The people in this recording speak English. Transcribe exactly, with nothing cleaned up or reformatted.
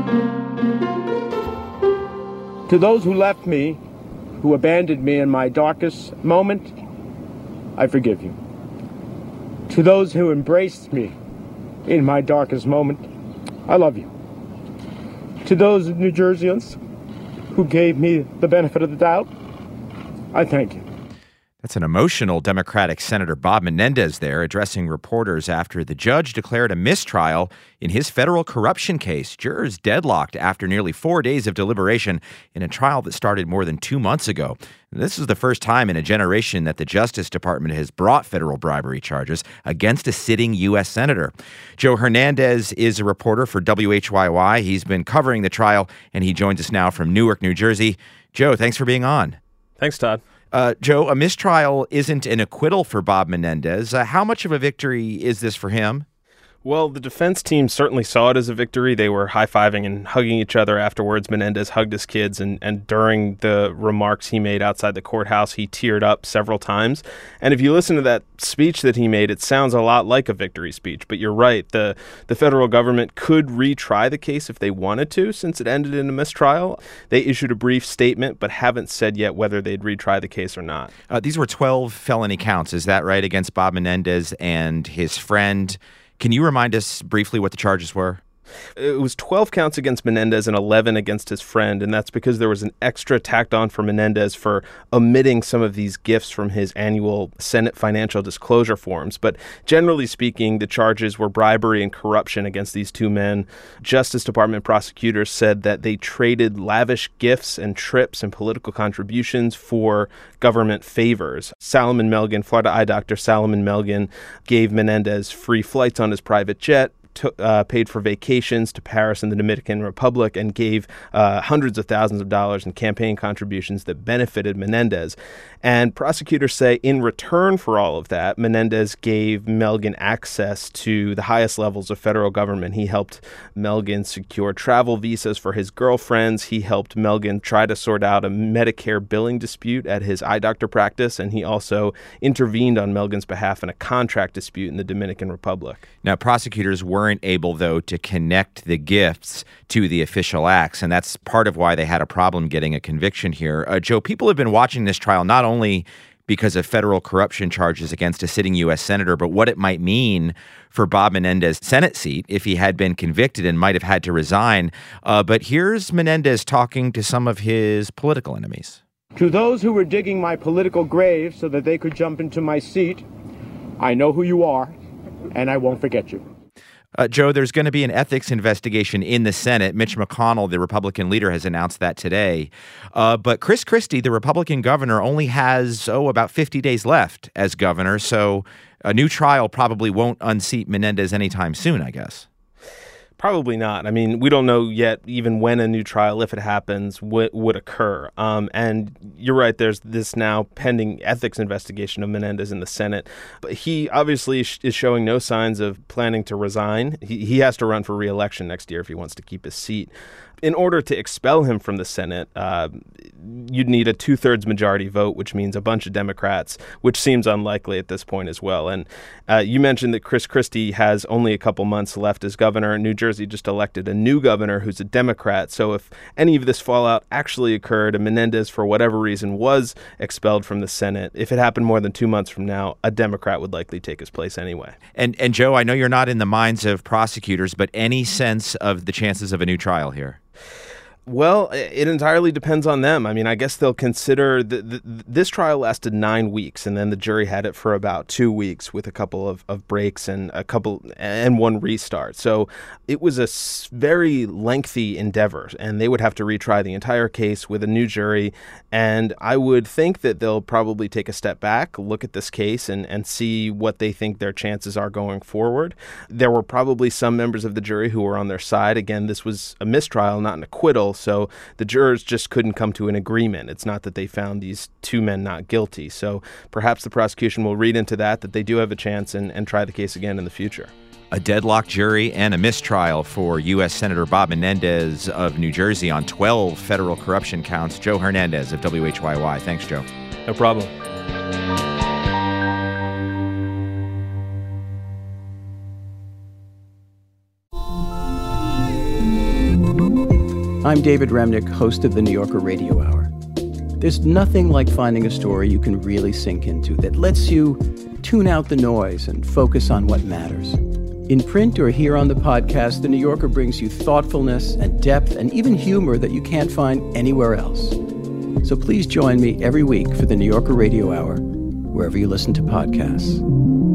To those who left me, who abandoned me in my darkest moment, I forgive you. To those who embraced me in my darkest moment, I love you. To those New Jerseyans who gave me the benefit of the doubt, I thank you. That's an emotional Democratic Senator Bob Menendez there addressing reporters after the judge declared a mistrial in his federal corruption case. Jurors deadlocked after nearly four days of deliberation in a trial that started more than two months ago. This is the first time in a generation that the Justice Department has brought federal bribery charges against a sitting U S senator. Joe Hernandez is a reporter for W H Y Y. He's been covering the trial, and he joins us now from Newark, New Jersey. Joe, thanks for being on. Thanks, Todd. Uh, Joe, a mistrial isn't an acquittal for Bob Menendez. Uh, how much of a victory is this for him? Well, the defense team certainly saw it as a victory. They were high-fiving and hugging each other afterwards. Menendez hugged his kids, and, and during the remarks he made outside the courthouse, he teared up several times. And if you listen to that speech that he made, it sounds a lot like a victory speech. But you're right, the, the federal government could retry the case if they wanted to, since it ended in a mistrial. They issued a brief statement, but haven't said yet whether they'd retry the case or not. Uh, these were twelve felony counts, is that right, against Bob Menendez and his friend? Can you remind us briefly what the charges were? It was twelve counts against Menendez and eleven against his friend, and that's because there was an extra tacked on for Menendez for omitting some of these gifts from his annual Senate financial disclosure forms. But generally speaking, the charges were bribery and corruption against these two men. Justice Department prosecutors said that they traded lavish gifts and trips and political contributions for government favors. Salomon Melgen, Florida eye doctor Salomon Melgen, gave Menendez free flights on his private jet, To, uh, paid for vacations to Paris and the Dominican Republic, and gave uh, hundreds of thousands of dollars in campaign contributions that benefited Menendez. And prosecutors say in return for all of that, Menendez gave Melgen access to the highest levels of federal government. He helped Melgen secure travel visas for his girlfriends. He helped Melgen try to sort out a Medicare billing dispute at his eye doctor practice. And he also intervened on Melgen's behalf in a contract dispute in the Dominican Republic. Now, prosecutors weren't able, though, to connect the gifts to the official acts, and that's part of why they had a problem getting a conviction here. Uh, Joe, people have been watching this trial not only because of federal corruption charges against a sitting U S senator, but what it might mean for Bob Menendez's Senate seat if he had been convicted and might have had to resign. Uh, but here's Menendez talking to some of his political enemies. To those who were digging my political grave so that they could jump into my seat, I know who you are, and I won't forget you. Uh, Joe, there's going to be an ethics investigation in the Senate. Mitch McConnell, the Republican leader, has announced that today. Uh, but Chris Christie, the Republican governor, only has, oh, about fifty days left as governor. So a new trial probably won't unseat Menendez anytime soon, I guess. Probably not. I mean, we don't know yet even when a new trial, if it happens, w- would occur. Um, and you're right, there's this now pending ethics investigation of Menendez in the Senate. But he obviously sh- is showing no signs of planning to resign. He, he has to run for re-election next year if he wants to keep his seat. In order to expel him from the Senate, uh, you'd need a two-thirds majority vote, which means a bunch of Democrats, which seems unlikely at this point as well. And uh, you mentioned that Chris Christie has only a couple months left as governor. New Jersey just elected a new governor who's a Democrat. So if any of this fallout actually occurred and Menendez, for whatever reason, was expelled from the Senate, if it happened more than two months from now, a Democrat would likely take his place anyway. And, and Joe, I know you're not in the minds of prosecutors, but any sense of the chances of a new trial here? Well, it entirely depends on them. I mean, I guess they'll consider the, the, this trial lasted nine weeks, and then the jury had it for about two weeks with a couple of, of breaks and a couple and one restart. So it was a very lengthy endeavor, and they would have to retry the entire case with a new jury. And I would think that they'll probably take a step back, look at this case, and, and see what they think their chances are going forward. There were probably some members of the jury who were on their side. Again, this was a mistrial, not an acquittal. So the jurors just couldn't come to an agreement. It's not that they found these two men not guilty. So perhaps the prosecution will read into that, that they do have a chance and, and try the case again in the future. A deadlocked jury and a mistrial for U S Senator Bob Menendez of New Jersey on twelve federal corruption counts. Joe Hernandez of W H Y Y. Thanks, Joe. No problem. I'm David Remnick, host of the New Yorker Radio Hour. There's nothing like finding a story you can really sink into that lets you tune out the noise and focus on what matters. In print or here on the podcast, The New Yorker brings you thoughtfulness and depth and even humor that you can't find anywhere else. So please join me every week for The New Yorker Radio Hour, wherever you listen to podcasts.